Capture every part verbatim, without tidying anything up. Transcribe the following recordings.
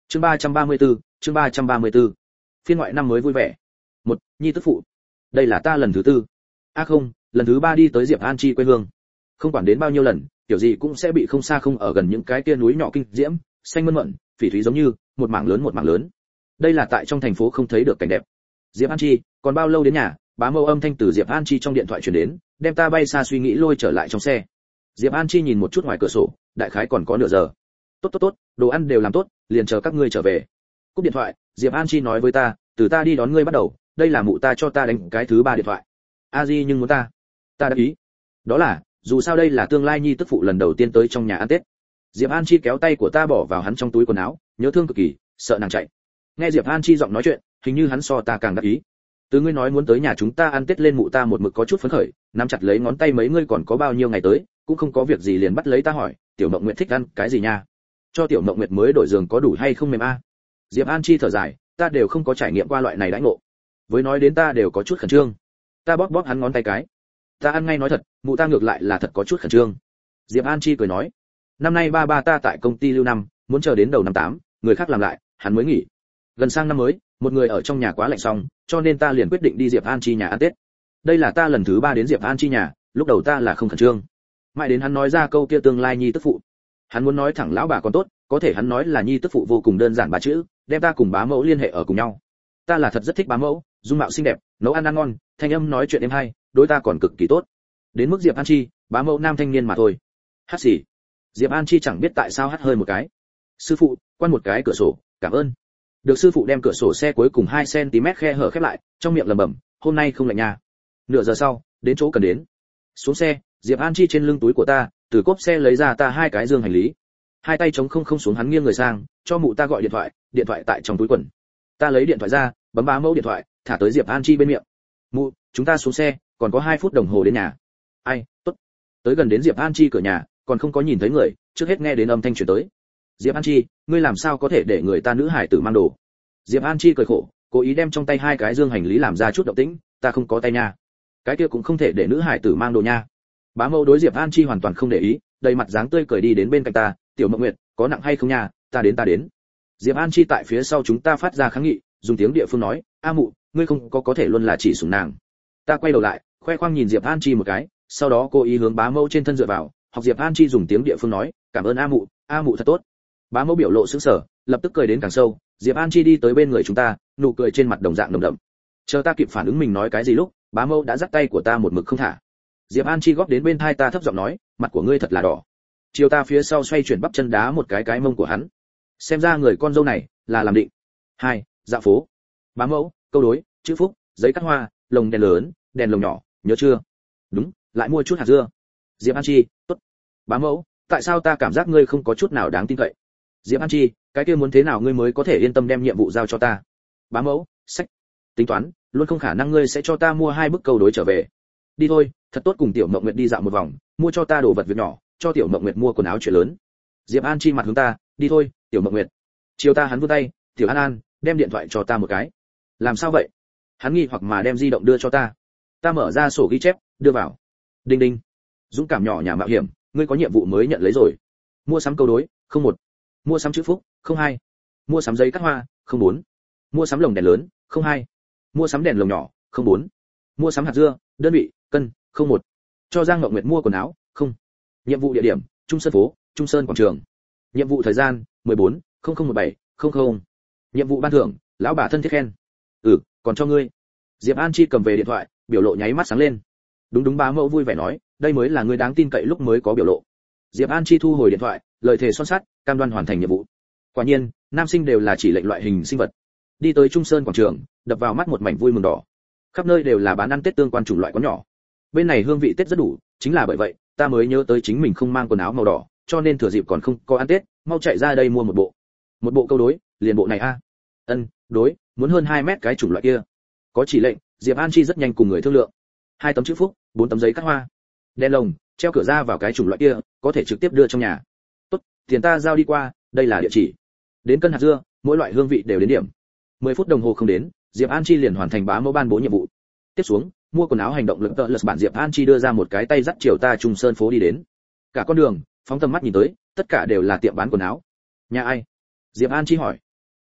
Chương ba trăm ba mươi tư, chương ba trăm ba mươi tư. Phiên ngoại năm mới vui vẻ. Một, nhi tức phụ. Đây là ta lần thứ tư. À không, lần thứ ba đi tới Diệp An Chi quê hương. Không quản đến bao nhiêu lần, kiểu gì cũng sẽ bị không xa không ở gần những cái kia núi nhỏ kinh diễm, xanh mơn mởn, phỉ thúy giống như, một mảng lớn một mảng lớn. Đây là tại trong thành phố không thấy được cảnh đẹp. Diệp An Chi, còn bao lâu đến nhà? Bá mâu âm thanh từ Diệp An Chi trong điện thoại truyền đến, đem ta bay xa suy nghĩ lôi trở lại trong xe. Diệp An Chi nhìn một chút ngoài cửa sổ, đại khái còn có nửa giờ. Tốt tốt tốt, đồ ăn đều làm tốt, liền chờ các ngươi trở về. Cúp điện thoại, Diệp An Chi nói với ta, từ ta đi đón ngươi bắt đầu, đây là mụ ta cho ta đánh cái thứ ba điện thoại. A Di nhưng muốn ta, ta đã ý. Đó là, dù sao đây là tương lai nhi tức phụ lần đầu tiên tới trong nhà ăn Tết. Diệp An Chi kéo tay của ta bỏ vào hắn trong túi quần áo, nhớ thương cực kỳ, sợ nàng chạy. Nghe Diệp An Chi giọng nói chuyện, hình như hắn so ta càng đắc ý. Từ ngươi nói muốn tới nhà chúng ta ăn Tết lên mụ ta một mực có chút phấn khởi, nắm chặt lấy ngón tay mấy ngươi còn có bao nhiêu ngày tới, cũng không có việc gì liền bắt lấy ta hỏi, tiểu Mộng Nguyệt thích ăn cái gì nha? Cho tiểu Mộng Nguyệt mới đổi giường có đủ hay không mềm a? Diệp An Chi thở dài, ta đều không có trải nghiệm qua loại này đãi ngộ. Với nói đến ta đều có chút khẩn trương. Ta bóp bóp hắn ngón tay cái. Ta ăn ngay nói thật, mụ ta ngược lại là thật có chút khẩn trương. Diệp An Chi cười nói, năm nay ba ba ta tại công ty lưu năm, muốn chờ đến đầu năm tám, người khác làm lại, hắn mới nghỉ. Gần sang năm mới, một người ở trong nhà quá lạnh xong, cho nên ta liền quyết định đi Diệp An Chi nhà ăn Tết. Đây là ta lần thứ ba đến Diệp An Chi nhà, lúc đầu ta là không khẩn trương. Mãi đến hắn nói ra câu kia tương lai nhi tức phụ. Hắn muốn nói thẳng lão bà còn tốt, có thể hắn nói là nhi tức phụ vô cùng đơn giản ba chữ, đem ta cùng bá mẫu liên hệ ở cùng nhau. Ta là thật rất thích bá mẫu, dung mạo xinh đẹp, nấu ăn ăn ngon, thanh âm nói chuyện êm hay, đối ta còn cực kỳ tốt. Đến mức Diệp An Chi, bá mẫu nam thanh niên mà thôi. Hát gì? Diệp An Chi chẳng biết tại sao hắt hơi một cái. Sư phụ, quan một cái cửa sổ, cảm ơn. Được sư phụ đem cửa sổ xe cuối cùng hai xăng-ti-mét khe hở khép lại, trong miệng lẩm bẩm, hôm nay không lạnh nha. Nửa giờ sau, đến chỗ cần đến. Xuống xe, Diệp An Chi trên lưng túi của ta, từ cốp xe lấy ra ta hai cái dương hành lý. Hai tay chống không không xuống hắn nghiêng người sang, cho mụ ta gọi điện thoại, điện thoại tại trong túi quần. Ta lấy điện thoại ra, bấm bá mẫu điện thoại, thả tới Diệp An Chi bên miệng. Mụ, chúng ta xuống xe, còn có hai phút đồng hồ đến nhà. Ai, tốt. Tới gần đến Diệp An Chi cửa nhà, còn không có nhìn thấy người, trước hết nghe đến âm thanh truyền tới. Diệp An Chi, ngươi làm sao có thể để người ta nữ hải tử mang đồ? Diệp An Chi cười khổ, cố ý đem trong tay hai cái dương hành lý làm ra chút động tĩnh, ta không có tay nha. Cái kia cũng không thể để nữ hải tử mang đồ nha. Bá mẫu đối Diệp An Chi hoàn toàn không để ý, đầy mặt dáng tươi cười đi đến bên cạnh ta, tiểu Mộng Nguyệt, có nặng hay không nha, ta đến ta đến. Diệp An Chi tại phía sau chúng ta phát ra kháng nghị, dùng tiếng địa phương nói, a mụ, ngươi không có có thể luôn là chỉ sủng nàng. Ta quay đầu lại, khoe khoang nhìn Diệp An Chi một cái, sau đó cố ý hướng bá mẫu trên thân dựa vào, học Diệp An Chi dùng tiếng địa phương nói, cảm ơn a mụ, a mụ thật tốt. Bá mẫu biểu lộ sững sờ, lập tức cười đến càng sâu. Diệp An Chi đi tới bên người chúng ta, nụ cười trên mặt đồng dạng nồng đậm. Chờ ta kịp phản ứng mình nói cái gì lúc, bá mẫu đã dắt tay của ta một mực không thả. Diệp An Chi góp đến bên tai ta thấp giọng nói, mặt của ngươi thật là đỏ. Chiều ta phía sau xoay chuyển bắp chân đá một cái cái mông của hắn. Xem ra người con dâu này là làm định. Hai, dạ phố. Bá mẫu, câu đối, chữ phúc, giấy cắt hoa, lồng đèn lớn, đèn lồng nhỏ, nhớ chưa? Đúng, lại mua chút hạt dưa. Diệp An Chi, tốt. Bá mẫu, tại sao ta cảm giác ngươi không có chút nào đáng tin cậy? Diệp An Chi, cái kia muốn thế nào ngươi mới có thể yên tâm đem nhiệm vụ giao cho ta? Bá mẫu, sách. Tính toán, luôn không khả năng ngươi sẽ cho ta mua hai bức câu đối trở về. Đi thôi, thật tốt cùng tiểu Mộng Nguyệt đi dạo một vòng, mua cho ta đồ vật việc nhỏ, cho tiểu Mộng Nguyệt mua quần áo chuyện lớn. Diệp An Chi mặt hướng ta, đi thôi, tiểu Mộng Nguyệt. Chiều ta hắn vươn tay, tiểu An An, đem điện thoại cho ta một cái. Làm sao vậy? Hắn nghi hoặc mà đem di động đưa cho ta. Ta mở ra sổ ghi chép, đưa vào. Đinh đinh. Dũng cảm nhỏ nhà mạo hiểm, ngươi có nhiệm vụ mới nhận lấy rồi. Mua sắm câu đối, không một. Mua sắm chữ phúc, không hai. Mua sắm giấy cắt hoa, không bốn. Mua sắm lồng đèn lớn, không hai. Mua sắm đèn lồng nhỏ, không bốn. Mua sắm hạt dưa, đơn vị, cân, không một. Cho Giang Ngọc Nguyệt mua quần áo, không. Nhiệm vụ địa điểm, Trung Sơn phố, Trung Sơn quảng trường. Nhiệm vụ thời gian, mười bốn không không một bảy không không. Nhiệm vụ ban thưởng, lão bà thân thiết khen. Ừ, còn cho ngươi. Diệp An Chi cầm về điện thoại, biểu lộ nháy mắt sáng lên. Đúng đúng, bá mẫu vui vẻ nói, đây mới là người đáng tin cậy lúc mới có biểu lộ. Diệp An Chi thu hồi điện thoại, lời thề son sắt, cam đoan hoàn thành nhiệm vụ. Quả nhiên, nam sinh đều là chỉ lệnh loại hình sinh vật. Đi tới Trung Sơn quảng trường, đập vào mắt một mảnh vui mừng đỏ. Khắp nơi đều là bán ăn Tết tương quan chủng loại có nhỏ. Bên này hương vị Tết rất đủ, chính là bởi vậy, ta mới nhớ tới chính mình không mang quần áo màu đỏ, cho nên thừa dịp còn không có ăn Tết, mau chạy ra đây mua một bộ. Một bộ câu đối, liền bộ này a. Ân, đối, muốn hơn hai mét cái chủng loại kia. Có chỉ lệnh, Diệp An Chi rất nhanh cùng người thương lượng. Hai tấm chữ phúc, bốn tấm giấy cắt hoa. Đèn lồng, treo cửa ra vào cái chủng loại kia, có thể trực tiếp đưa trong nhà. Tốt, tiền ta giao đi qua, đây là địa chỉ. Đến cân hạt dưa, mỗi loại hương vị đều đến điểm. mười phút đồng hồ không đến, Diệp An Chi liền hoàn thành bá mẫu ban bố nhiệm vụ. Tiếp xuống, mua quần áo hành động lực tợ lật bản Diệp An Chi đưa ra một cái tay dắt chiều ta Trung Sơn phố đi đến. Cả con đường, phóng tầm mắt nhìn tới, tất cả đều là tiệm bán quần áo. Nhà ai? Diệp An Chi hỏi.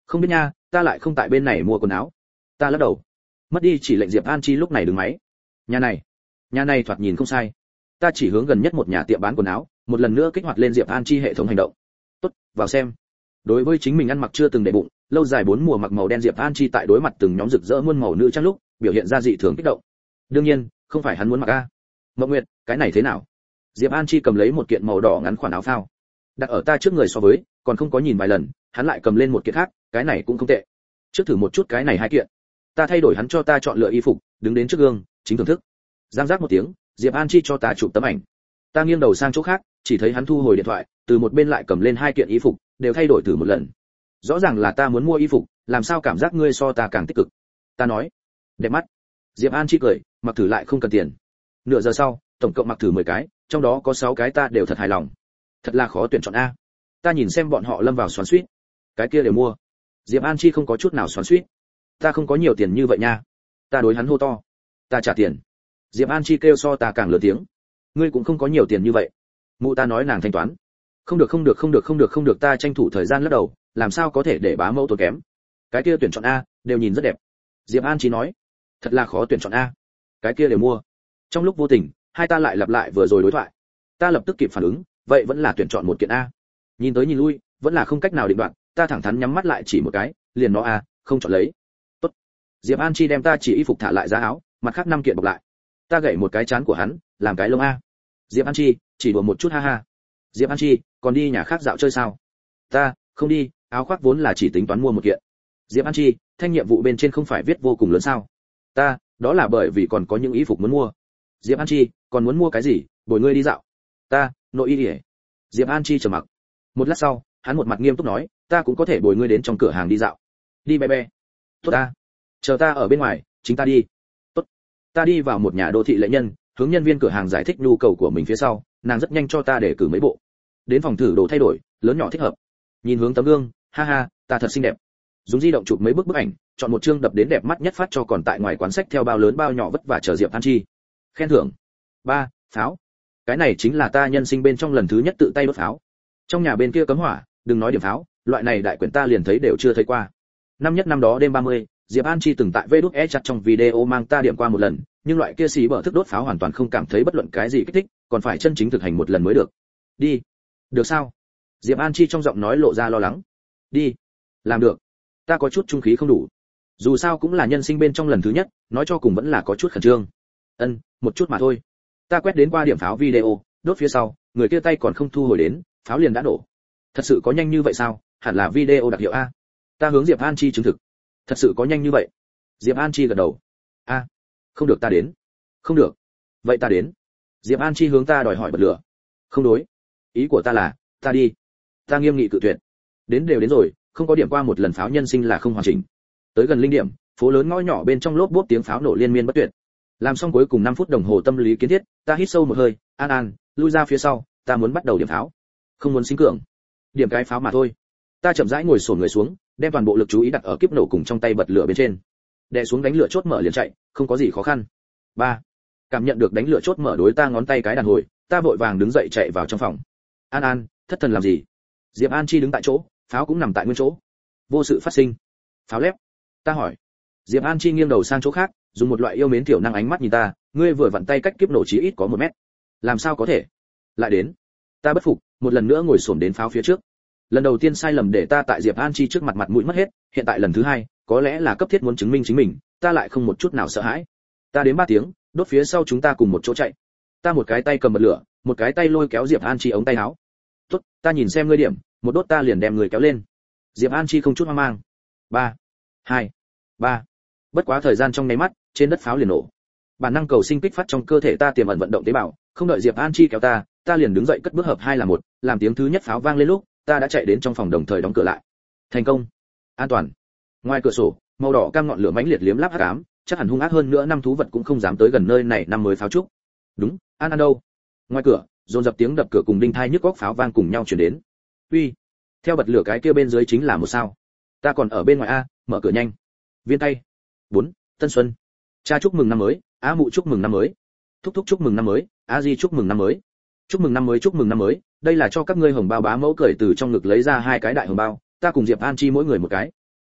Không biết nha, ta lại không tại bên này mua quần áo. Ta lắc đầu. Mất đi chỉ lệnh Diệp An Chi lúc này đứng máy. Nhà này, nhà này thoạt nhìn không sai. Ta chỉ hướng gần nhất một nhà tiệm bán quần áo, một lần nữa kích hoạt lên Diệp An Chi hệ thống hành động. Tốt, vào xem. Đối với chính mình ăn mặc chưa từng để bụng, lâu dài bốn mùa mặc màu đen Diệp An Chi tại đối mặt từng nhóm rực rỡ muôn màu nữ trang lúc, biểu hiện ra dị thường kích động. Đương nhiên, không phải hắn muốn mặc a. Mộng Nguyệt, cái này thế nào? Diệp An Chi cầm lấy một kiện màu đỏ ngắn khoản áo phao, đặt ở ta trước người so với, còn không có nhìn vài lần, hắn lại cầm lên một kiện khác, cái này cũng không tệ. Trước thử một chút cái này hai kiện. Ta thay đổi hắn cho ta chọn lựa y phục, đứng đến trước gương, chính thưởng thức. Giang giác một tiếng, Diệp An Chi cho ta chụp tấm ảnh. Ta nghiêng đầu sang chỗ khác, chỉ thấy hắn thu hồi điện thoại, từ một bên lại cầm lên hai kiện y phục, đều thay đổi thử một lần. Rõ ràng là ta muốn mua y phục, làm sao cảm giác ngươi so ta càng tích cực? Ta nói, đẹp mắt. Diệp An Chi cười, mặc thử lại không cần tiền. Nửa giờ sau, tổng cộng mặc thử mười cái, trong đó có sáu cái ta đều thật hài lòng. Thật là khó tuyển chọn a. Ta nhìn xem bọn họ lâm vào xoắn xuýt. Cái kia đều mua. Diệp An Chi không có chút nào xoắn xuýt. Ta không có nhiều tiền như vậy nha. Ta đối hắn hô to. Ta trả tiền. Diệp An Chi kêu so ta càng lớn tiếng. Ngươi cũng không có nhiều tiền như vậy. Mụ ta nói nàng thanh toán. Không được không được không được không được không được, ta tranh thủ thời gian lắc đầu, làm sao có thể để bá mẫu tốn kém. Cái kia tuyển chọn a, đều nhìn rất đẹp. Diệp An Chi nói. Thật là khó tuyển chọn a. Cái kia đều mua. Trong lúc vô tình, hai ta lại lặp lại vừa rồi đối thoại. Ta lập tức kịp phản ứng, vậy vẫn là tuyển chọn một kiện a. Nhìn tới nhìn lui, vẫn là không cách nào định đoạt, ta thẳng thắn nhắm mắt lại chỉ một cái, liền nó a, không chọn lấy. Tốt. Diệp An Chi đem ta chỉ y phục thả lại giá áo, mặt khác năm kiện bọc lại. Ta gậy một cái chán của hắn, làm cái lông a. Diệp An Chi, chỉ đùa một chút ha ha. Diệp An Chi, còn đi nhà khác dạo chơi sao? Ta, không đi, áo khoác vốn là chỉ tính toán mua một kiện. Diệp An Chi, thanh nhiệm vụ bên trên không phải viết vô cùng lớn sao? Ta, đó là bởi vì còn có những y phục muốn mua. Diệp An Chi, còn muốn mua cái gì? Bồi ngươi đi dạo. Ta, nội y ỉa. Diệp An Chi trầm mặc. Một lát sau, hắn một mặt nghiêm túc nói, ta cũng có thể bồi ngươi đến trong cửa hàng đi dạo. Đi bé bé. Tốt ta. Chờ ta ở bên ngoài, chính ta đi. Tốt. Ta đi vào một nhà đô thị lệ nhân, hướng nhân viên cửa hàng giải thích nhu cầu của mình phía sau, nàng rất nhanh cho ta để cử mấy bộ. Đến phòng thử đồ thay đổi, lớn nhỏ thích hợp. Nhìn hướng tấm gương, ha ha, ta thật xinh đẹp. Dùng di động chụp mấy bức bức ảnh, chọn một chương đập đến đẹp mắt nhất phát cho còn tại ngoài quán sách theo bao lớn bao nhỏ vất vả chờ Diệp An Chi. Khen thưởng. Ba, pháo. Cái này chính là ta nhân sinh bên trong lần thứ nhất tự tay đốt pháo. Trong nhà bên kia cấm hỏa, đừng nói điểm pháo, loại này đại quyển ta liền thấy đều chưa thấy qua. Năm nhất năm đó đêm ba mươi, Diệp An Chi từng tại vê chặt trong video mang ta điểm qua một lần, nhưng loại kia xì bở thức đốt pháo hoàn toàn không cảm thấy bất luận cái gì kích thích, còn phải chân chính thực hành một lần mới được. Đi. Được sao? Diệp An Chi trong giọng nói lộ ra lo lắng. Đi. Làm được. Ta có chút trung khí không đủ. Dù sao cũng là nhân sinh bên trong lần thứ nhất, nói cho cùng vẫn là có chút khẩn trương. Ân, một chút mà thôi. Ta quét đến qua điểm pháo video, đốt phía sau, người kia tay còn không thu hồi đến, pháo liền đã nổ. Thật sự có nhanh như vậy sao? Hẳn là video đặc hiệu a. Ta hướng Diệp An Chi chứng thực. Thật sự có nhanh như vậy? Diệp An Chi gật đầu. A, không được ta đến. Không được. Vậy ta đến. Diệp An Chi hướng ta đòi hỏi bật lửa. Không đối. Ý của ta là, ta đi. Ta nghiêm nghị cự tuyệt. Đến đều đến rồi, không có điểm qua một lần pháo nhân sinh là không hoàn chỉnh. Tới gần linh điểm, phố lớn ngõ nhỏ bên trong lốp bốp tiếng pháo nổ liên miên bất tuyệt. Làm xong cuối cùng năm phút đồng hồ tâm lý kiến thiết, ta hít sâu một hơi, an an, lui ra phía sau, ta muốn bắt đầu điểm pháo. Không muốn sinh cường. Điểm cái pháo mà thôi. Ta chậm rãi ngồi xổm người xuống, đem toàn bộ lực chú ý đặt ở kiếp nổ cùng trong tay bật lửa bên trên. Đè xuống đánh lửa chốt mở liền chạy, không có gì khó khăn. Ba. Cảm nhận được đánh lửa chốt mở đối ta ngón tay cái đàn hồi, ta vội vàng đứng dậy chạy vào trong phòng. An An, thất thần làm gì? Diệp An Chi đứng tại chỗ, pháo cũng nằm tại nguyên chỗ. Vô sự phát sinh. Pháo lép. Ta hỏi. Diệp An Chi nghiêng đầu sang chỗ khác, dùng một loại yêu mến tiểu năng ánh mắt nhìn ta, ngươi vừa vặn tay cách kiếp nổ chí ít có một mét. Làm sao có thể? Lại đến. Ta bất phục, một lần nữa ngồi xổm đến pháo phía trước. Lần đầu tiên sai lầm để ta tại Diệp An Chi trước mặt mặt mũi mất hết, hiện tại lần thứ hai, có lẽ là cấp thiết muốn chứng minh chính mình, ta lại không một chút nào sợ hãi. Ta đến ba tiếng, đốt phía sau chúng ta cùng một chỗ chạy. Ta một cái tay cầm bật lửa, một cái tay lôi kéo Diệp An Chi ống tay áo. Tốt, ta nhìn xem ngươi điểm, một đốt ta liền đem người kéo lên. Diệp An Chi không chút hoang mang. Ba, hai, ba. Bất quá thời gian trong nháy mắt, trên đất pháo liền nổ. Bản năng cầu sinh kích phát trong cơ thể ta tiềm ẩn vận động tế bào, không đợi Diệp An Chi kéo ta, ta liền đứng dậy cất bước hợp hai là một, làm tiếng thứ nhất pháo vang lên lúc, ta đã chạy đến trong phòng đồng thời đóng cửa lại. Thành công, an toàn. Ngoài cửa sổ, màu đỏ cam ngọn lửa mãnh liệt liếm láp hắc ám, chắc hẳn hung ác hơn nữa năm thú vật cũng không dám tới gần nơi này năm mới pháo trúc. Đúng, An An đâu? Ngoài cửa, dồn dập tiếng đập cửa cùng đinh thai nhức góc pháo vang cùng nhau truyền đến. Uy, theo bật lửa cái kia bên dưới chính là một sao. Ta còn ở bên ngoài a, mở cửa nhanh. Viên tay. Bốn, Tân Xuân. Cha chúc mừng năm mới, Á Mụ chúc mừng năm mới. Thúc thúc chúc mừng năm mới, Á Di chúc mừng năm mới. Chúc mừng năm mới, chúc mừng năm mới, đây là cho các ngươi hồng bao. Bá mẫu cười từ trong ngực lấy ra hai cái đại hồng bao, ta cùng Diệp An Chi mỗi người một cái.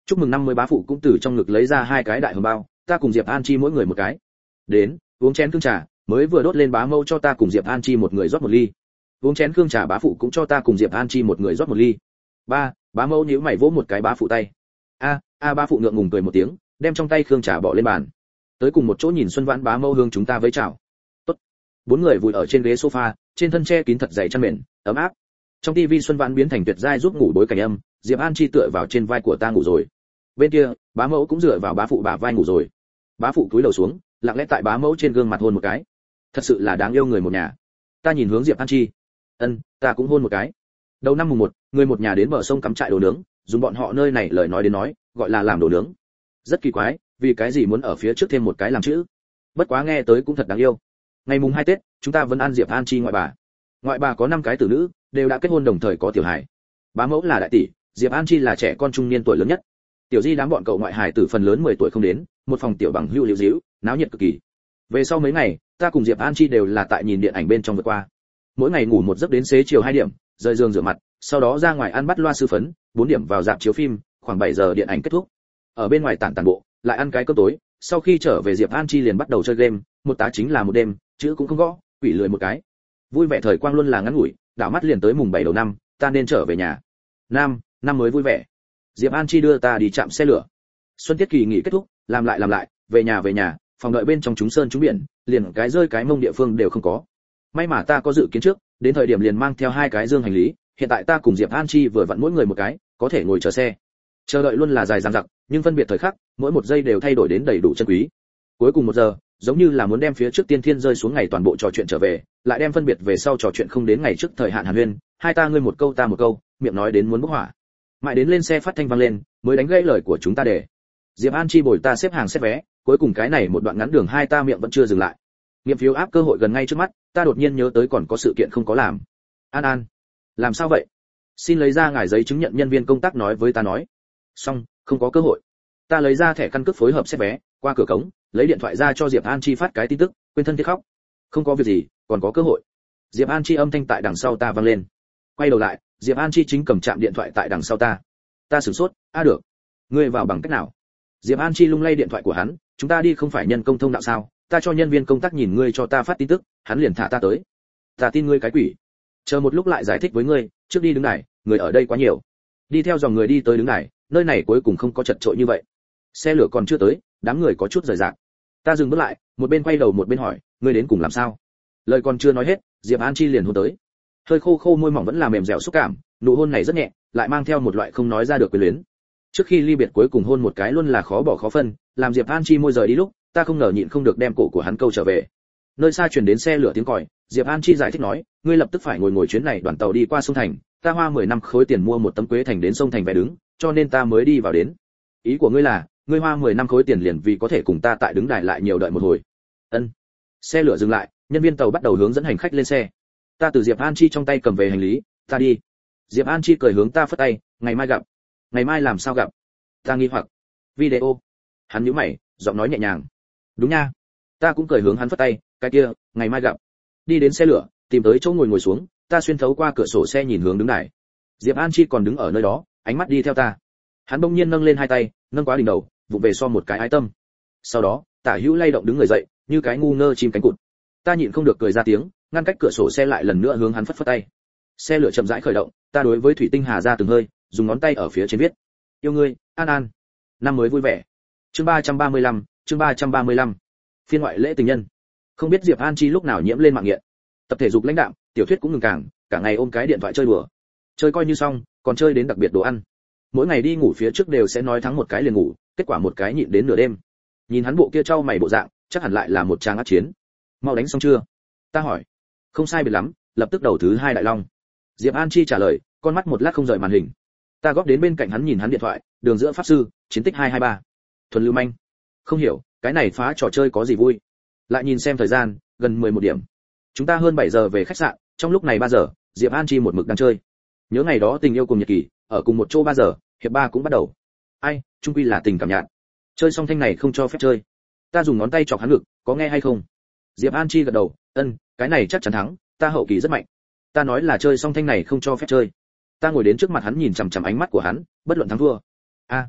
chúc mừng năm mươi bá phụ cũng từ trong ngực lấy ra hai cái đại hồng bao, ta cùng Diệp An Chi mỗi người một cái. Đến, uống chén cương trà, mới vừa đốt lên bá mẫu cho ta cùng Diệp An Chi một người rót một ly. Uống chén cương trà bá phụ cũng cho ta cùng Diệp An Chi một người rót một ly. Ba, bá mẫu nhíu mày vỗ một cái bá phụ tay. A, a bá phụ ngượng ngùng cười một tiếng, đem trong tay cương trà bỏ lên bàn. Tới cùng một chỗ nhìn Xuân Vãn bá mẫu hướng chúng ta với chào. Tốt. Bốn người vùi ở trên ghế sofa, trên thân che kín thật dày chăn mền, ấm áp. Trong tivi Xuân Vãn biến thành tuyệt giai giúp ngủ bối cảnh âm, Diệp An Chi tựa vào trên vai của ta ngủ rồi. Bên kia, bá mẫu cũng dựa vào bá phụ bả vai ngủ rồi. Bá phụ cúi đầu xuống, lặng lẽ tại bá mẫu trên gương mặt hôn một cái. Thật sự là đáng yêu người một nhà. Ta nhìn hướng Diệp An Chi. Ân, ta cũng hôn một cái. Đầu năm mùng một, người một nhà đến bờ sông cắm trại đồ nướng, dùng bọn họ nơi này lời nói đến nói, gọi là làm đồ nướng. Rất kỳ quái, vì cái gì muốn ở phía trước thêm một cái làm chữ? Bất quá nghe tới cũng thật đáng yêu. Ngày mùng hai Tết, chúng ta vẫn ăn Diệp An Chi ngoại bà. Ngoại bà có năm cái tử nữ, đều đã kết hôn đồng thời có tiểu hài. Bá mẫu là đại tỷ, Diệp An Chi là trẻ con trung niên tuổi lớn nhất. Tiểu Di đám bọn cậu ngoại hài tử phần lớn mười tuổi không đến, một phòng tiểu bằng hữu liễu díu, náo nhiệt cực kỳ. Về sau mấy ngày, ta cùng Diệp An Chi đều là tại nhìn điện ảnh bên trong vượt qua. Mỗi ngày ngủ một giấc đến xế chiều hai điểm, rời giường rửa mặt, sau đó ra ngoài ăn bắt loa sư phấn, bốn điểm vào rạp chiếu phim, khoảng bảy giờ điện ảnh kết thúc. Ở bên ngoài tản tản bộ, lại ăn cái cơm tối, sau khi trở về Diệp An Chi liền bắt đầu chơi game, một tá chính là một đêm, chữ cũng không gõ, quỷ lười một cái. Vui vẻ thời quang luôn là ngắn ngủi, đảo mắt liền tới mùng bảy đầu năm, ta nên trở về nhà. Nam, năm mới vui vẻ. Diệp An Chi đưa ta đi chạm xe lửa. Xuân tiết kỳ nghỉ kết thúc, làm lại làm lại, về nhà về nhà, phòng đợi bên trong chúng sơn chúng biển, liền cái rơi cái mông địa phương đều không có. May mà ta có dự kiến trước, đến thời điểm liền mang theo hai cái dương hành lý, hiện tại ta cùng Diệp An Chi vừa vặn mỗi người một cái, có thể ngồi chờ xe. Chờ đợi luôn là dài dằng dặc, nhưng phân biệt thời khắc, mỗi một giây đều thay đổi đến đầy đủ chân quý. Cuối cùng một giờ, giống như là muốn đem phía trước tiên thiên rơi xuống ngày toàn bộ trò chuyện trở về, lại đem phân biệt về sau trò chuyện không đến ngày trước thời hạn hàn huyên, hai ta ngươi một câu ta một câu, miệng nói đến muốn bốc hỏa. Mãi đến lên xe phát thanh vang lên, mới đánh gãy lời của chúng ta để. Diệp An Chi bồi ta xếp hàng xếp vé, cuối cùng cái này một đoạn ngắn đường hai ta miệng vẫn chưa dừng lại. Nghiệm phiếu áp cơ hội gần ngay trước mắt, ta đột nhiên nhớ tới còn có sự kiện không có làm. An An, làm sao vậy? Xin lấy ra ngài giấy chứng nhận nhân viên công tác nói với ta nói. Xong, không có cơ hội. Ta lấy ra thẻ căn cước phối hợp xếp vé, qua cửa cống, lấy điện thoại ra cho Diệp An Chi phát cái tin tức, quên thân thiết khóc. Không có việc gì, còn có cơ hội. Diệp An Chi âm thanh tại đằng sau ta vang lên. Quay đầu lại, Diệp An Chi chính cầm chạm điện thoại tại đằng sau ta. Ta sửng sốt, a được. Ngươi vào bằng cách nào? Diệp An Chi lung lay điện thoại của hắn, chúng ta đi không phải nhân công thông đạo sao? Ta cho nhân viên công tác nhìn ngươi cho ta phát tin tức, hắn liền thả ta tới. Ta tin ngươi cái quỷ. Chờ một lúc lại giải thích với ngươi, trước đi đứng này, người ở đây quá nhiều. Đi theo dòng người đi tới đứng này, nơi này cuối cùng không có chật chội như vậy. Xe lửa còn chưa tới, đám người có chút rời rạc. Ta dừng bước lại, một bên quay đầu một bên hỏi, ngươi đến cùng làm sao? Lời còn chưa nói hết, Diệp An Chi liền hôn tới. Hơi khô khô môi mỏng vẫn là mềm dẻo xúc cảm, nụ hôn này rất nhẹ, lại mang theo một loại không nói ra được quyền luyến. Trước khi ly biệt cuối cùng hôn một cái luôn là khó bỏ khó phân, làm Diệp An Chi môi rời đi lúc, ta không ngờ nhịn không được đem cổ của hắn câu trở về. Nơi xa truyền đến xe lửa tiếng còi, Diệp An Chi giải thích nói, ngươi lập tức phải ngồi ngồi chuyến này đoàn tàu đi qua sông Thành, ta hoa mười năm khối tiền mua một tấm Quế Thành đến sông Thành vé đứng, cho nên ta mới đi vào đến. Ý của ngươi là, ngươi hoa mười năm khối tiền liền vì có thể cùng ta tại đứng đài lại nhiều đợi một hồi. Ân. Xe lửa dừng lại, nhân viên tàu bắt đầu hướng dẫn hành khách lên xe. Ta từ Diệp An Chi trong tay cầm về hành lý, ta đi. Diệp An Chi cười hướng ta phất tay, ngày mai gặp. Ngày mai làm sao gặp? Ta nghi hoặc. Video. Hắn nhíu mày, giọng nói nhẹ nhàng. Đúng nha. Ta cũng cười hướng hắn phất tay, cái kia, ngày mai gặp. Đi đến xe lửa, tìm tới chỗ ngồi ngồi xuống, ta xuyên thấu qua cửa sổ xe nhìn hướng đứng đài. Diệp An Chi còn đứng ở nơi đó, ánh mắt đi theo ta. Hắn bỗng nhiên nâng lên hai tay, nâng quá đỉnh đầu, vụng về so một cái ái tâm. Sau đó, Tả Hữu lay động đứng người dậy, như cái ngu ngơ chim cánh cụt. Ta nhịn không được cười ra tiếng, ngăn cách cửa sổ xe lại lần nữa hướng hắn phất phất tay. Xe lửa chậm rãi khởi động, ta đối với thủy tinh hà ra từng hơi, dùng ngón tay ở phía trên viết: yêu ngươi, An An. Năm mới vui vẻ. Chương ba trăm ba mươi lăm, chương ba trăm ba mươi lăm. Phiên ngoại lễ tình nhân. Không biết Diệp An Chi lúc nào nhiễm lên mạng nghiện. Tập thể dục lãnh đạm, tiểu thuyết cũng ngừng càng, cả ngày ôm cái điện thoại chơi đùa. Chơi coi như xong, còn chơi đến đặc biệt đồ ăn. Mỗi ngày đi ngủ phía trước đều sẽ nói thắng một cái liền ngủ, kết quả một cái nhịn đến nửa đêm. Nhìn hắn bộ kia trao mày bộ dạng, chắc hẳn lại là một trang ác chiến. Mau đánh xong chưa? Ta hỏi. Không sai biệt lắm, lập tức đầu thứ hai đại long. Diệp An Chi trả lời, con mắt một lát không rời màn hình. Ta góp đến bên cạnh hắn nhìn hắn điện thoại, đường giữa pháp sư, chiến tích hai hai ba. Thuần lưu manh. Không hiểu, cái này phá trò chơi có gì vui? Lại nhìn xem thời gian, gần mười một điểm. Chúng ta hơn bảy giờ về khách sạn, trong lúc này ba giờ, Diệp An Chi một mực đang chơi. Nhớ ngày đó tình yêu cùng nhật kỳ, ở cùng một chỗ ba giờ, hiệp ba cũng bắt đầu. Ai, chung quy là tình cảm nhạt. Chơi xong thanh này không cho phép chơi. Ta dùng ngón tay chọc hắn ngực, có nghe hay không? Diệp An Chi gật đầu, ân, cái này chắc chắn thắng, ta hậu kỳ rất mạnh. Ta nói là chơi xong thanh này không cho phép chơi. Ta ngồi đến trước mặt hắn nhìn chằm chằm ánh mắt của hắn, bất luận thắng thua. A,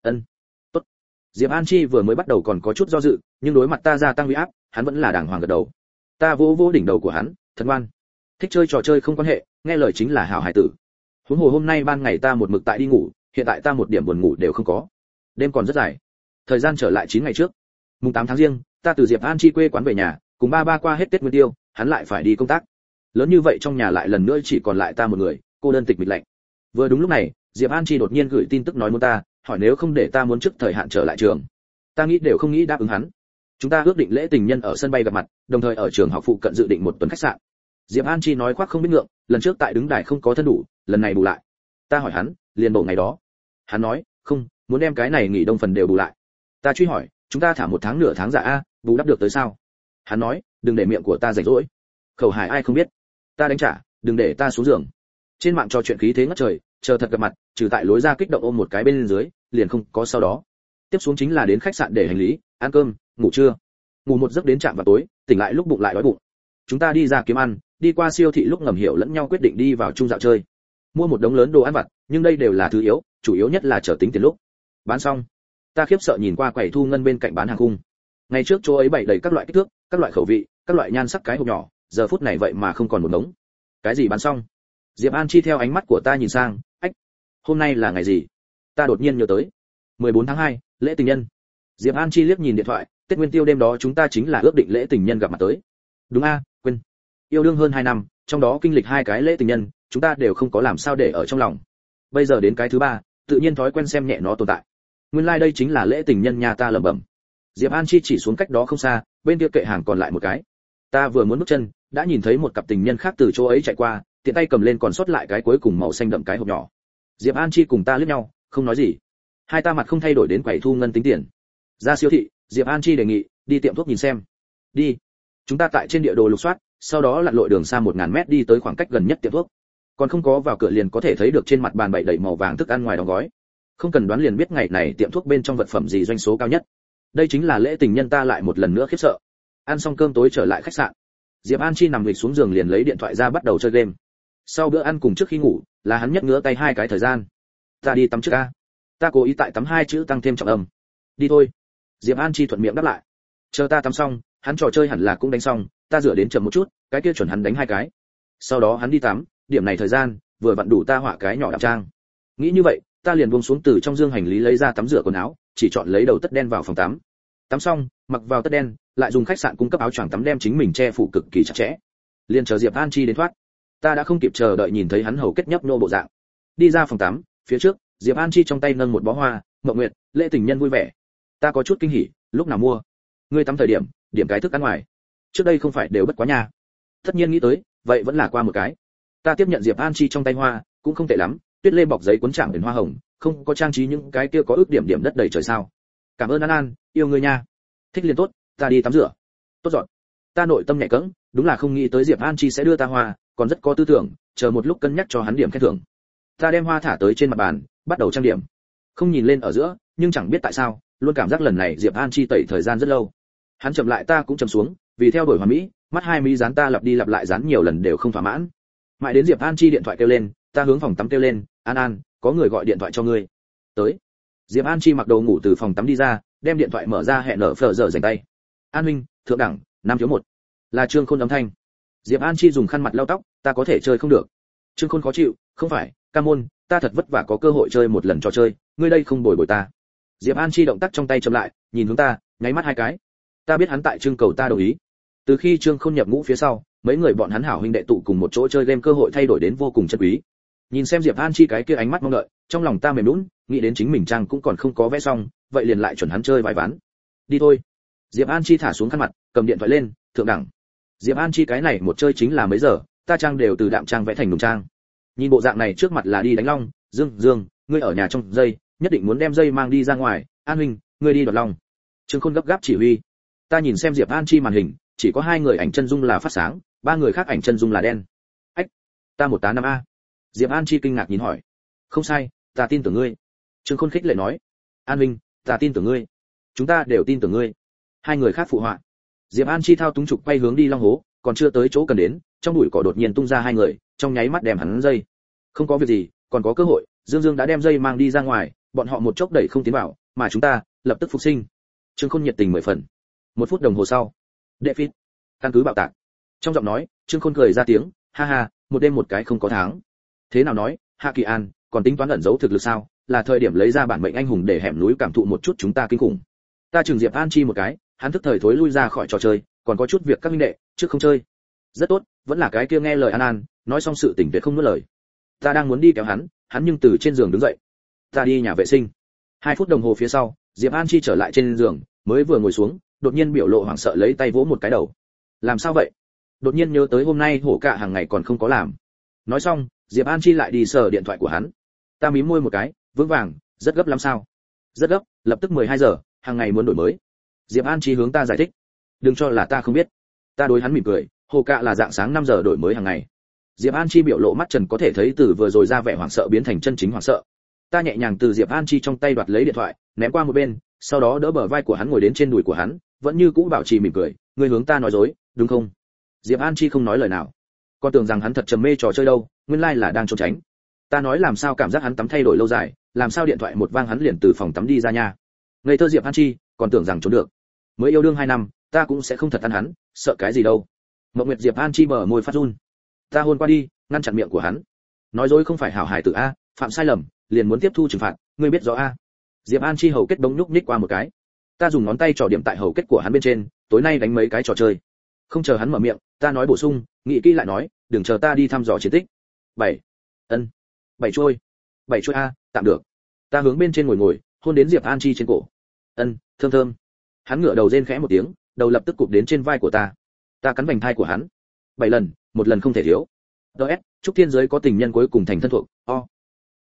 Ân. Tốt. Diệp An Chi vừa mới bắt đầu còn có chút do dự, nhưng đối mặt ta gia tăng uy áp, hắn vẫn là đàng hoàng gật đầu. Ta vỗ vỗ đỉnh đầu của hắn, thật ngoan. Thích chơi trò chơi không quan hệ, nghe lời chính là hảo hải tử. Huống hồ hôm nay ban ngày ta một mực tại đi ngủ, hiện tại ta một điểm buồn ngủ đều không có. Đêm còn rất dài. Thời gian trở lại chín ngày trước. Mùng tám tháng riêng, ta từ Diệp An Chi quê quán về nhà, cùng ba ba qua hết Tết Nguyên Tiêu, hắn lại phải đi công tác. Lớn như vậy trong nhà lại lần nữa chỉ còn lại ta một người, cô đơn tịch mịch lạnh. Vừa đúng lúc này, Diệp An Chi đột nhiên gửi tin tức nói muốn ta, hỏi nếu không để ta muốn trước thời hạn trở lại trường. Ta nghĩ đều không nghĩ đáp ứng hắn. Chúng ta ước định lễ tình nhân ở sân bay gặp mặt, đồng thời ở trường học phụ cận dự định một tuần khách sạn. Diệp An Chi nói khoác không biết ngượng, lần trước tại đứng đài không có thân đủ, lần này bù lại. Ta hỏi hắn, liền bổ ngày đó. Hắn nói, không, muốn đem cái này nghỉ đông phần đều bù lại. Ta truy hỏi, chúng ta thả một tháng nửa tháng giả a, bù đắp được tới sao? Hắn nói, đừng để miệng của ta rảnh rỗi. Khẩu hải ai không biết. Ta đánh trả, đừng để ta xuống giường. Trên mạng trò chuyện khí thế ngất trời, chờ thật gặp mặt, trừ tại lối ra kích động ôm một cái bên dưới, liền không có sau đó. Tiếp xuống chính là đến khách sạn để hành lý, ăn cơm, ngủ trưa. Ngủ một giấc đến trạm vào tối, tỉnh lại lúc bụng lại đói bụng. Chúng ta đi ra kiếm ăn, đi qua siêu thị lúc ngầm hiểu lẫn nhau quyết định đi vào chung dạo chơi. Mua một đống lớn đồ ăn vặt, nhưng đây đều là thứ yếu, chủ yếu nhất là chờ tính tiền lúc. Bán xong, ta khiếp sợ nhìn qua quầy thu ngân bên cạnh bán hàng khung. Ngày trước chỗ ấy bày đầy các loại kích thước, các loại khẩu vị, các loại nhan sắc cái hộp nhỏ, giờ phút này vậy mà không còn một đống. Cái gì bán xong? Diệp An Chi theo ánh mắt của ta nhìn sang, ách, hôm nay là ngày gì? Ta đột nhiên nhớ tới, mười bốn tháng hai, lễ tình nhân. Diệp An Chi liếc nhìn điện thoại, Tết Nguyên Tiêu đêm đó chúng ta chính là ước định lễ tình nhân gặp mặt tới. Đúng a, quên. Yêu đương hơn hai năm, trong đó kinh lịch hai cái lễ tình nhân, chúng ta đều không có làm sao để ở trong lòng. Bây giờ đến cái thứ ba, tự nhiên thói quen xem nhẹ nó tồn tại. Nguyên lai like đây chính là lễ tình nhân nhà ta lẩm bẩm. Diệp An Chi chỉ xuống cách đó không xa, bên kia kệ hàng còn lại một cái. Ta vừa muốn bước chân, đã nhìn thấy một cặp tình nhân khác từ chỗ ấy chạy qua, tiện tay cầm lên còn sót lại cái cuối cùng màu xanh đậm cái hộp nhỏ. Diệp An Chi cùng ta liếc nhau, không nói gì. Hai ta mặt không thay đổi đến quầy thu ngân tính tiền. Ra siêu thị, Diệp An Chi đề nghị đi tiệm thuốc nhìn xem. Đi. Chúng ta tại trên địa đồ lục soát, sau đó lặn lội đường xa một ngàn mét đi tới khoảng cách gần nhất tiệm thuốc. Còn không có vào cửa liền có thể thấy được trên mặt bàn bày đầy màu vàng thức ăn ngoài đóng gói. Không cần đoán liền biết ngày này tiệm thuốc bên trong vật phẩm gì doanh số cao nhất. Đây chính là lễ tình nhân, ta lại một lần nữa khiếp sợ. Ăn xong cơm tối trở lại khách sạn. Diệp An Chi nằm nghịch xuống giường liền lấy điện thoại ra bắt đầu chơi game. Sau bữa ăn cùng trước khi ngủ, là hắn nhất ngứa tay hai cái thời gian. Ta đi tắm trước a. Ta cố ý tại tắm hai chữ tăng thêm trọng âm. Đi thôi. Diệp An Chi thuận miệng đáp lại. Chờ ta tắm xong, hắn trò chơi hẳn là cũng đánh xong, ta rửa đến chậm một chút, cái kia chuẩn hắn đánh hai cái. Sau đó hắn đi tắm, điểm này thời gian vừa vặn đủ ta họa cái nhỏ đạm trang. Nghĩ như vậy, ta liền buông xuống từ trong dương hành lý lấy ra tắm rửa quần áo, chỉ chọn lấy đầu tất đen vào phòng tắm. Tắm xong, mặc vào tất đen, lại dùng khách sạn cung cấp áo choàng tắm đem chính mình che phủ cực kỳ chặt chẽ. Liền chờ Diệp An Chi đến thoát. Ta đã không kịp chờ đợi nhìn thấy hắn hầu kết nhấp nô bộ dạng. Đi ra phòng tắm, phía trước, Diệp An Chi trong tay nâng một bó hoa, mộng nguyệt, lễ tình nhân vui vẻ. Ta có chút kinh hỉ, lúc nào mua? Ngươi tắm thời điểm, điểm cái thức ăn ngoài. Trước đây không phải đều bất quá nha. Tất nhiên nghĩ tới, vậy vẫn là qua một cái. Ta tiếp nhận Diệp An Chi trong tay hoa, cũng không tệ lắm, tuyết lê bọc giấy cuốn chạm đến hoa hồng, không có trang trí những cái kia có ước điểm điểm đất đầy trời sao. Cảm ơn An An, yêu ngươi nha. Thích liền tốt, ta đi tắm rửa. Tốt rồi. Ta nội tâm nhẹ cẫng, đúng là không nghĩ tới Diệp An Chi sẽ đưa ta hoa, còn rất có tư tưởng, chờ một lúc cân nhắc cho hắn điểm khen thưởng. Ta đem hoa thả tới trên mặt bàn, bắt đầu trang điểm. Không nhìn lên ở giữa, nhưng chẳng biết tại sao, luôn cảm giác lần này Diệp An Chi tẩy thời gian rất lâu. Hắn chậm lại ta cũng chậm xuống, vì theo đuổi hoàn mỹ, mắt hai mí dán ta lặp đi lặp lại dán nhiều lần đều không thỏa mãn. Mãi đến Diệp An Chi điện thoại kêu lên, ta hướng phòng tắm kêu lên, An An, có người gọi điện thoại cho ngươi. Tới. Diệp An Chi mặc đồ ngủ từ phòng tắm đi ra, đem điện thoại mở ra hẹn nở phờ giờ dành tay. An huynh, thượng đẳng, năm thiếu một. Là Trương Khôn âm thanh. Diệp An Chi dùng khăn mặt lau tóc, ta có thể chơi không được. Trương Khôn khó chịu, không phải, ca môn, ta thật vất vả có cơ hội chơi một lần trò chơi, ngươi đây không bồi bồi ta. Diệp An Chi động tác trong tay chậm lại, nhìn hướng ta, nháy mắt hai cái. Ta biết hắn tại trưng cầu ta đồng ý. Từ khi Trương Khôn nhập ngũ phía sau, mấy người bọn hắn hảo huynh đệ tụ cùng một chỗ chơi game cơ hội thay đổi đến vô cùng chân quý. Nhìn xem Diệp An Chi cái kia ánh mắt mong đợi, trong lòng ta mềm nhũn, nghĩ đến chính mình trang cũng còn không có vẽ xong, vậy liền lại chuẩn hắn chơi vài ván. Đi thôi. Diệp An Chi thả xuống khăn mặt, cầm điện thoại lên, thượng đẳng. Diệp An Chi cái này một chơi chính là mấy giờ, ta trang đều từ đạm trang vẽ thành nùng trang. Nhìn bộ dạng này trước mặt là đi đánh long, Dương, Dương, ngươi ở nhà trong dây, nhất định muốn đem dây mang đi ra ngoài, An huynh, ngươi đi đoạt long. Trương Khôn gấp gáp chỉ huy. Ta nhìn xem Diệp An Chi màn hình, chỉ có hai người ảnh chân dung là phát sáng, ba người khác ảnh chân dung là đen. Ách, ta một tá năm a. Diệp An Chi kinh ngạc nhìn hỏi. Không sai, ta tin tưởng ngươi. Trương Khôn khích lệ nói. An huynh, ta tin tưởng ngươi. Chúng ta đều tin tưởng ngươi. Hai người khác phụ họa. Diệp An Chi thao túng trục quay hướng đi long hố, còn chưa tới chỗ cần đến, trong bụi cỏ đột nhiên tung ra hai người, trong nháy mắt đem hắn dây. Không có việc gì, còn có cơ hội, Dương Dương đã đem dây mang đi ra ngoài, bọn họ một chốc đẩy không tiến vào, mà chúng ta lập tức phục sinh. Trương Khôn nhiệt tình mười phần. Một phút đồng hồ sau, đệ phít căn cứ bạo tạc. Trong giọng nói, Trương Khôn cười ra tiếng, ha ha, một đêm một cái không có tháng. Thế nào nói, Hạ Kỳ An, còn tính toán ẩn giấu thực lực sao? Là thời điểm lấy ra bản mệnh anh hùng để hẻm núi cảm thụ một chút chúng ta kinh khủng. Ta trừng Diệp An Chi một cái, hắn tức thời thối lui ra khỏi trò chơi, còn có chút việc các huynh đệ, trước không chơi. Rất tốt, vẫn là cái kia nghe lời An An, nói xong sự tình tuyệt không nuốt lời. Ta đang muốn đi kéo hắn, hắn nhưng từ trên giường đứng dậy. Ta đi nhà vệ sinh. Hai phút đồng hồ phía sau, Diệp An Chi trở lại trên giường, mới vừa ngồi xuống, đột nhiên biểu lộ hoảng sợ lấy tay vỗ một cái đầu. Làm sao vậy? Đột nhiên nhớ tới hôm nay hổ cạ hàng ngày còn không có làm. Nói xong, Diệp An Chi lại đi sờ điện thoại của hắn. Ta mím môi một cái, vững vàng, rất gấp lắm sao? Rất gấp, lập tức mười hai giờ, hàng ngày muốn đổi mới. Diệp An Chi hướng ta giải thích. Đừng cho là ta không biết. Ta đối hắn mỉm cười, hồ cạ là dạng sáng năm giờ đổi mới hàng ngày. Diệp An Chi biểu lộ mắt trần có thể thấy từ vừa rồi ra vẻ hoảng sợ biến thành chân chính hoảng sợ. Ta nhẹ nhàng từ Diệp An Chi trong tay đoạt lấy điện thoại, ném qua một bên, sau đó đỡ bờ vai của hắn ngồi đến trên đùi của hắn, vẫn như cũ bảo trì mỉm cười, ngươi hướng ta nói dối, đúng không? Diệp An Chi không nói lời nào. Con tưởng rằng hắn thật trầm mê trò chơi đâu, nguyên lai là đang trốn tránh. Ta nói làm sao cảm giác hắn tắm thay đổi lâu dài, làm sao điện thoại một vang hắn liền từ phòng tắm đi ra nha. Ngây thơ Diệp An Chi, còn tưởng rằng trốn được. Mới yêu đương hai năm, ta cũng sẽ không thật ăn hắn, sợ cái gì đâu. Mộng Nguyệt Diệp An Chi bờ môi phát run. Ta hôn qua đi, ngăn chặn miệng của hắn. Nói dối không phải hảo hài tử a, phạm sai lầm, liền muốn tiếp thu trừng phạt, ngươi biết rõ a. Diệp An Chi hầu kết bỗng nhúc nhích qua một cái. Ta dùng ngón tay trỏ điểm tại hầu kết của hắn bên trên, tối nay đánh mấy cái trò chơi. Không chờ hắn mở miệng, ta nói bổ sung, nghĩ kỹ lại nói, đừng chờ ta đi thăm dò chiến tích. Bảy. Ân. Bảy trôi. Bảy trôi a, tạm được. Ta hướng bên trên ngồi ngồi, hôn đến Diệp An Chi trên cổ. Ân, thơm thơm. Hắn ngửa đầu rên khẽ một tiếng, đầu lập tức cụp đến trên vai của ta. Ta cắn vành thai của hắn. Bảy lần, một lần không thể thiếu. ds chúc thiên giới có tình nhân cuối cùng thành thân thuộc. O.